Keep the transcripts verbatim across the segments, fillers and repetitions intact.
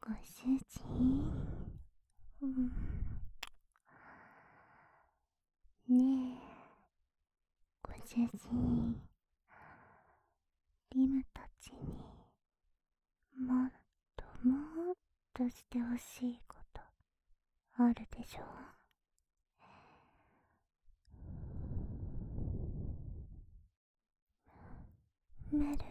ご主人、うん、ねえ、ご主人、リムたちにもっともっとしてほしいことあるでしょ。メル、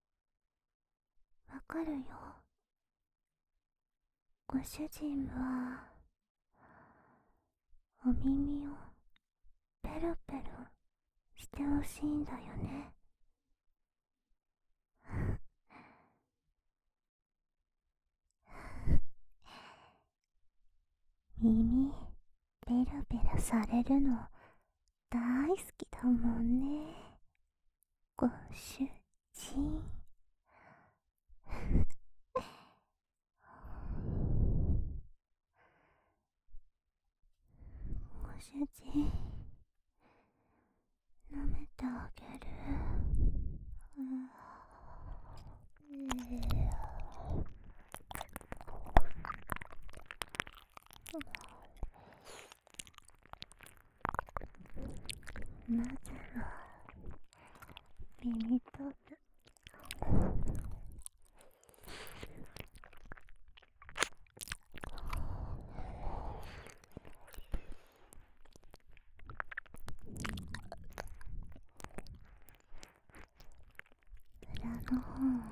わかるよ。ご主人はお耳をペロペロしてほしいんだよね。耳ペロペロされるの大好きだもんね、ご主人。ご主人、舐めてあげる。うん、まずは耳たぶ。裏の方。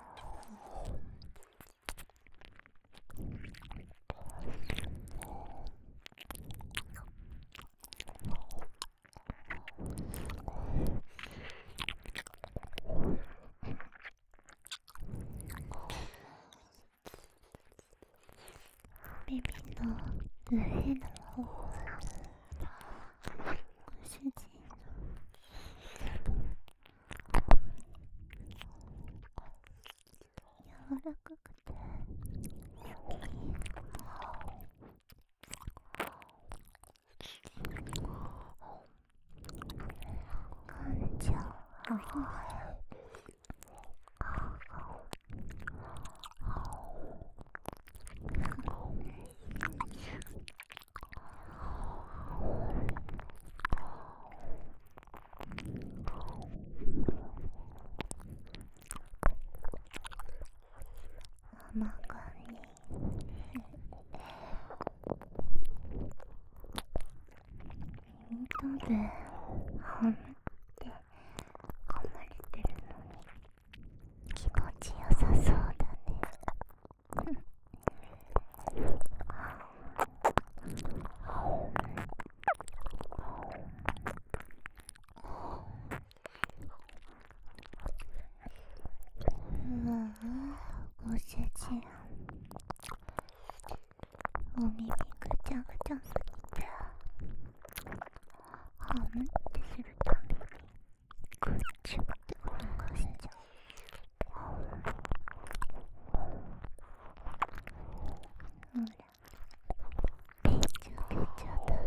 耳の上の方。ご主人柔らかくて感情を甘がみ耳たぶほんって噛まれてるのに気持ちよさそうだね。うわあ、ご主人、お耳ぐちゃぐちゃすぎてハムってするたびにぐっちゅって音がしちゃう。ほら、べちゃべちゃだ。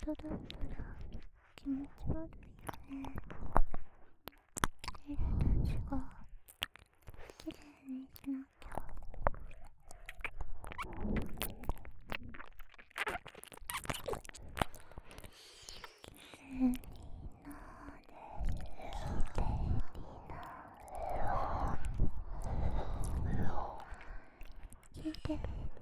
だったら気持ち悪いよね。エルたちがきれいにしなきゃ。きれいになれ、きれいになれ、きれいになれ、きれいになれ。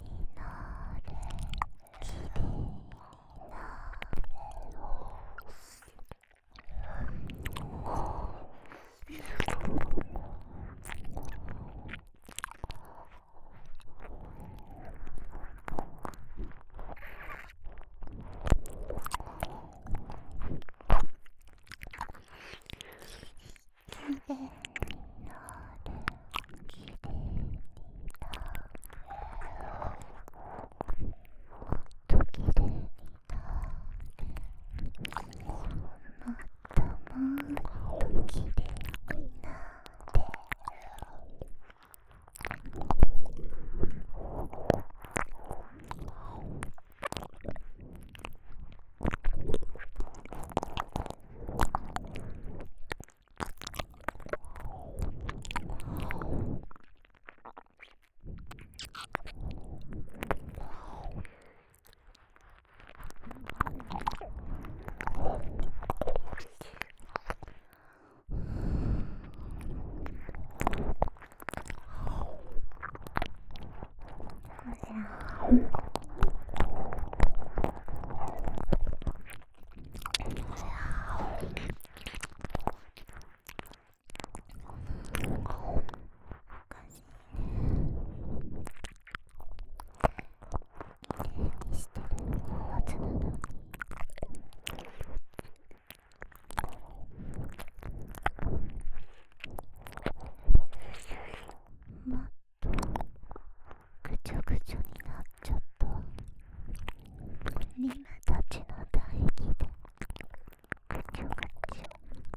ぐちゃぐちゃになっちゃった。リムたちの唾液でぐちゃぐちゃ。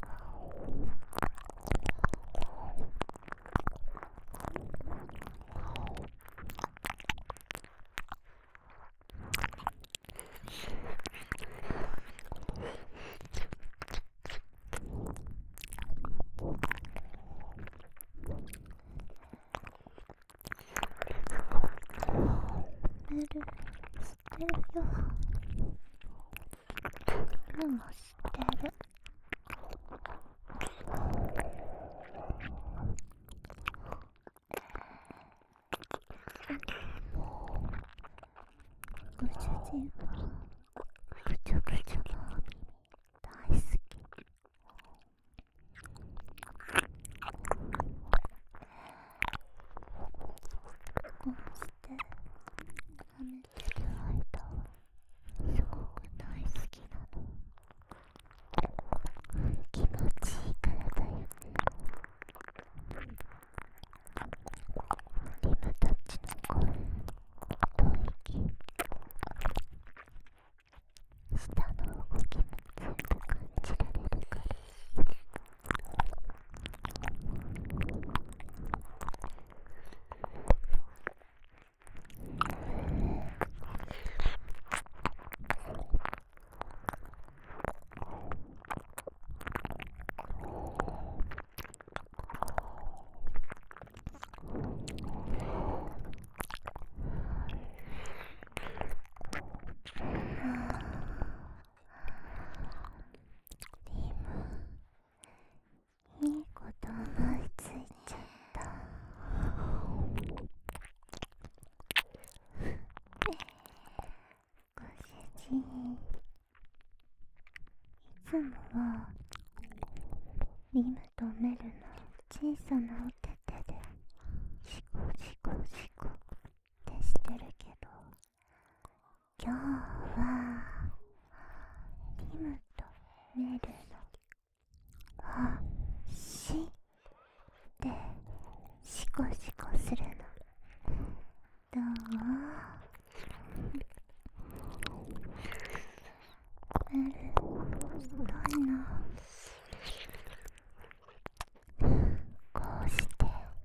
メル知ってるよ。でも知ってる。ご主人はぐちゃぐちゃのお耳大好き。こうして舐めてる間はすごく大好きなの。気持ちいいからだよね。リムたちの声、吐息、舌の動きも全部感じられるから。いいこと思いついちゃった。ご主人、いつもはリムとメルの小さなお手手でシコシコシコってしてるけど、今日はリムとメルの足でシコシコするの。どう？メル、痛いな。こうして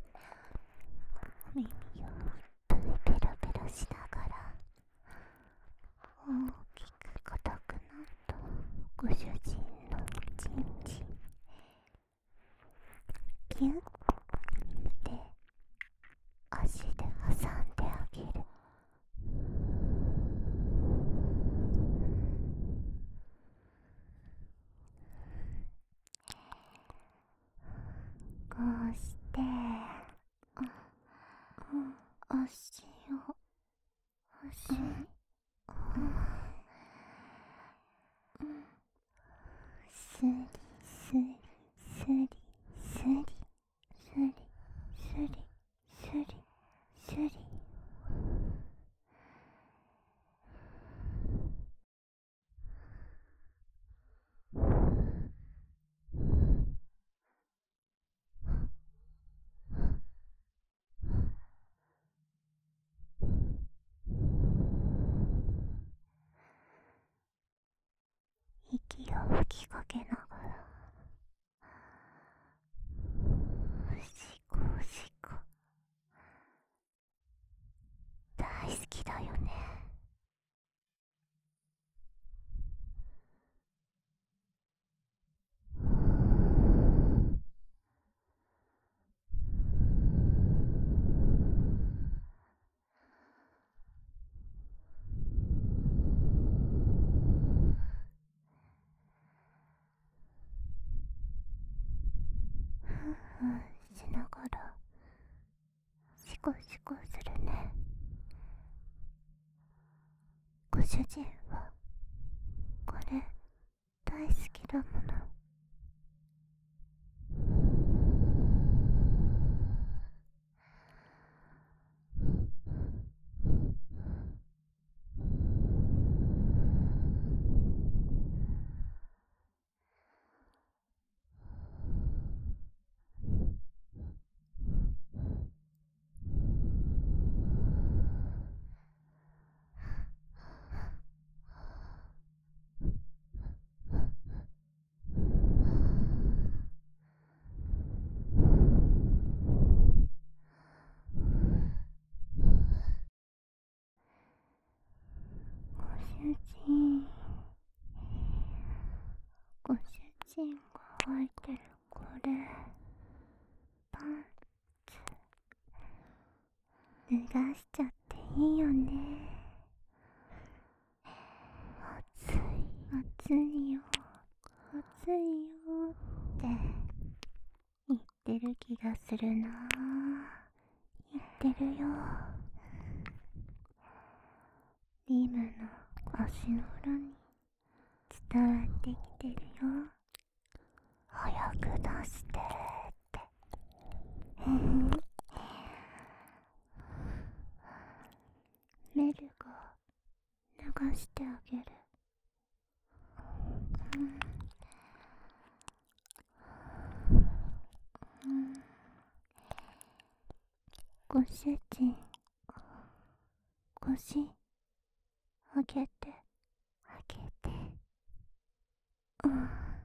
耳をいっぱいペラペラしながら大きく硬くなっギュッて足で挟んであげる。こうして足を足、スリスリスリスリスリスリスリスリ。息を吹きかけながらおしこおしこ。大好きだよね。ふんふんしながらシコシコするね。ご主人はこれ大好きだもの。ご主人ご主人が履いてるこれパンツ脱がしちゃっていいよね。暑い暑いよ暑いよって言ってる気がするな。言ってるよ。リムの足の裏に伝わってきてるよ。早く出してって。メルが流してあげる。うん、ご主人腰上げて上げて。うん、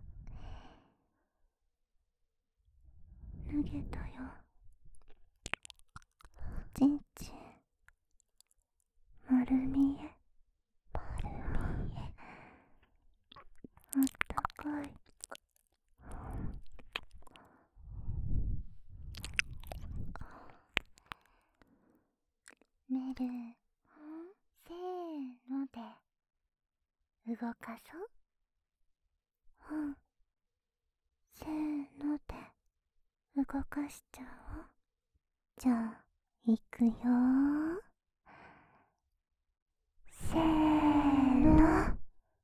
脱げたよ。ちんちん丸見え丸見え。あったかい。メル、せーので動かそう。うん、せーので動かしちゃおう。じゃあいくよー。せーの。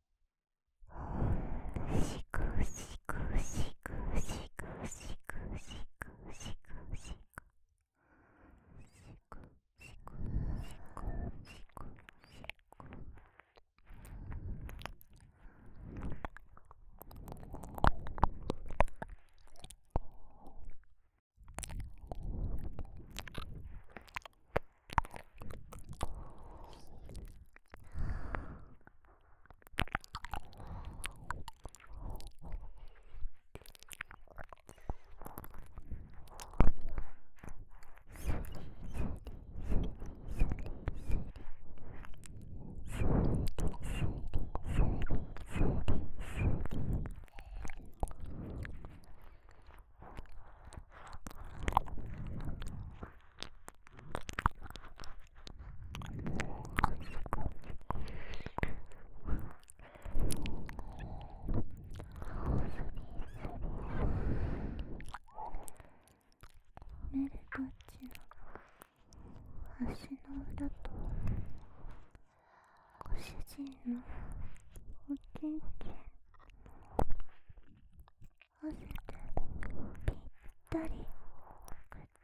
しくしくしくしくしくしくしくしくしくしくしくしく。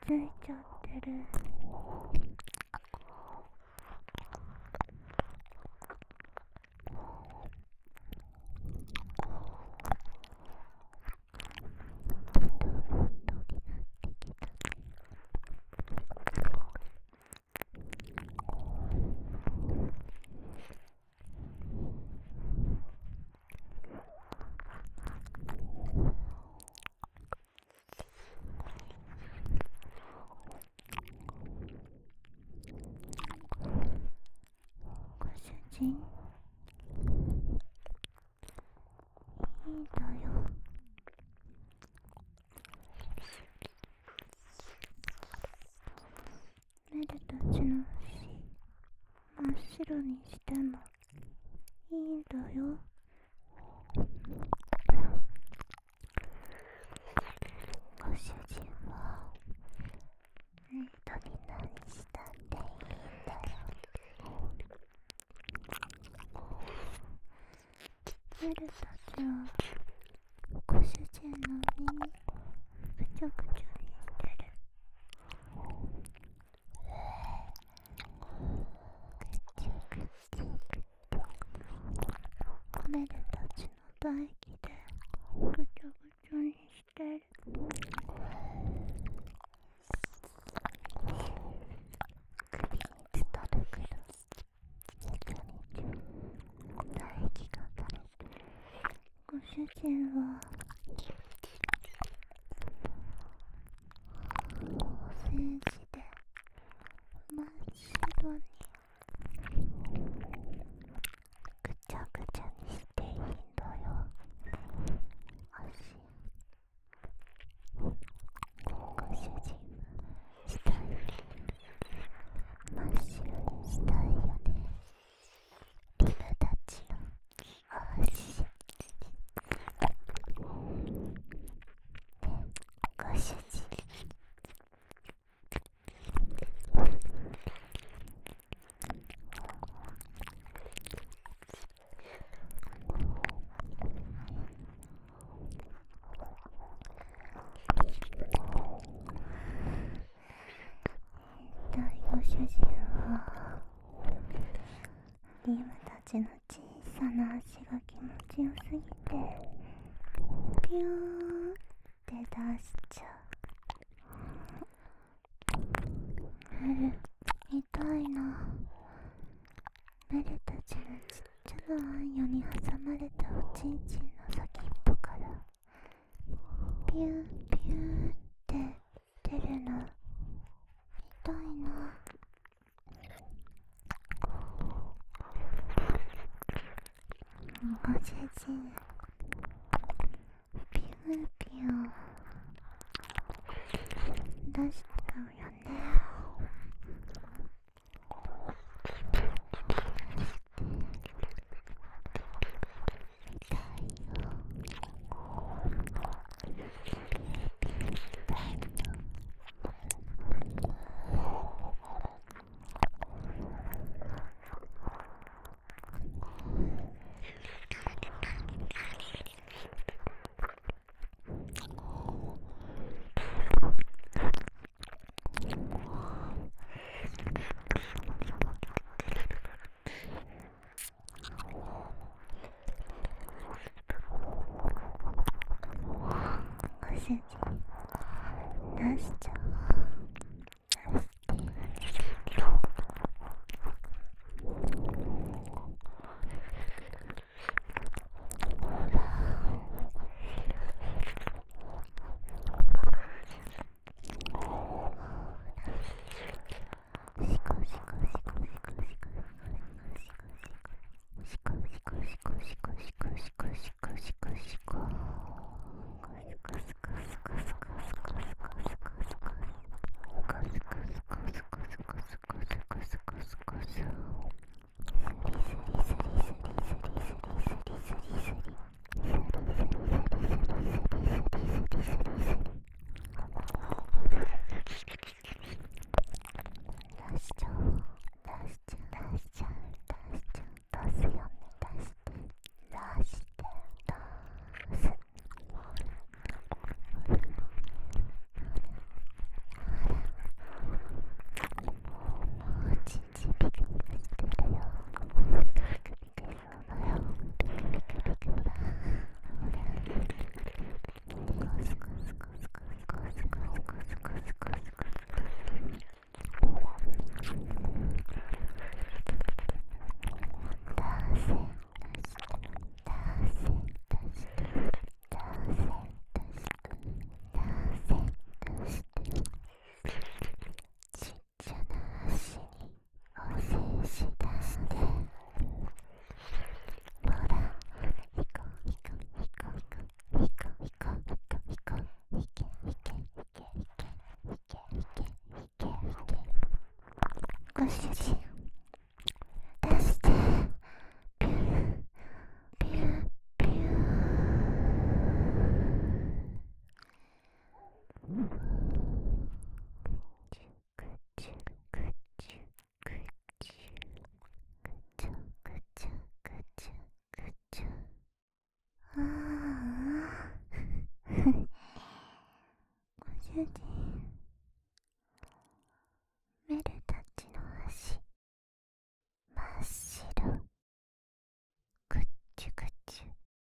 ついちゃってる。ご主人、いいんだよ。メルたちの足真っ白にしてもいいんだよ。ご主人はメルトに何したっていいんだよ。メルたちはご主人の耳ぐちょぐちょにしてる。ぐちょぐちょメルたちの唾液でぐちょぐちょにしてる。首に伝わるけど肉に唾液が垂れてる。ご主人はお世辞で真っ白にぐちゃぐちゃにしていいんだよ。足ご主人したい真っ白にしたいよね。リブたちの足ね、ご主人大ご主人はリムたちの小さな足が気持ちよすぎてピューンって出しちゃう。メル痛いな。メルたちのちっちゃなあんよに挟まれたおちんちんの先っぽからピューピューって出るの痛いな。ご主人ピューピュー出しちゃうよね。痛いよ。ご主人出しちゃう。 ご主人出して、ピューピューピュー。ぐちゅぐちゅぐちゅぐちゅぐちゅぐちゅぐちゅぐちゅ。ああご主人